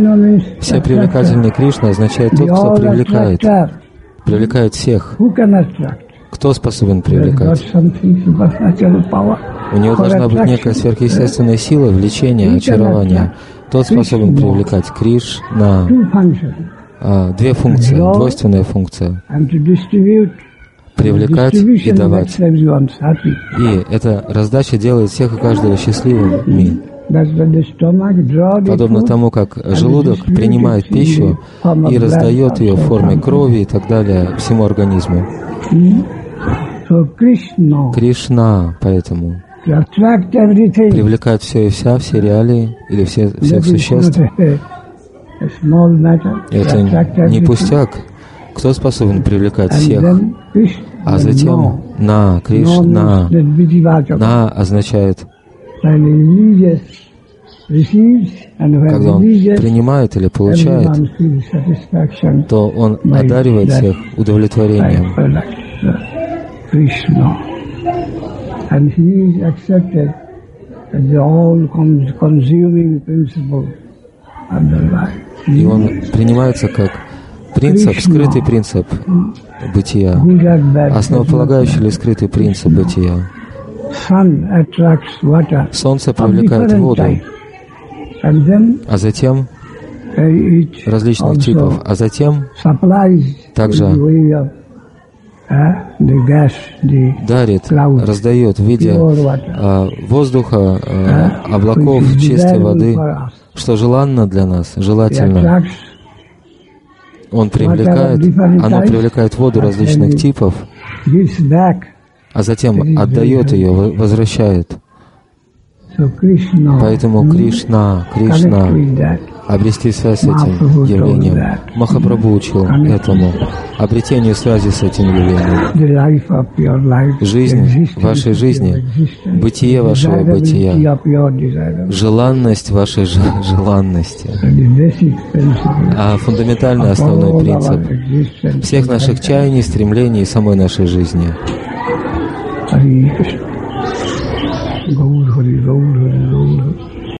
Все привлекательный Кришна означает тот, кто привлекает всех. Кто способен привлекать? У него должна быть некая сверхъестественная сила, влечение, очарование. Тот способен привлекать. Кришна. Две функции, двойственная функция. Привлекать и давать. И эта раздача делает всех и каждого счастливыми. Подобно тому, как желудок принимает пищу и раздает ее в форме крови и так далее всему организму. Кришна, поэтому привлекает все и вся, все реалии или всех существ. Это не пустяк. Кто способен привлекать всех? А затем на Кришна. На означает, когда он принимает или получает, то он одаривает всех удовлетворением. И он принимается как принцип, скрытый принцип бытия, основополагающий или скрытый принцип бытия. Солнце привлекает воду, а затем различных типов, а затем также дарит, раздает в виде воздуха, облаков, чистой воды, что желанно для нас, желательно. Он привлекает, оно привлекает воду различных типов, а затем отдает ее, возвращает. Поэтому Кришна, обрести связь с этим явлением. Махапрабху учил этому, обретению связи с этим явлением. Жизнь вашей жизни, бытие вашего бытия, желанность вашей желанности. А фундаментальный основной принцип всех наших чаяний, стремлений и самой нашей жизни.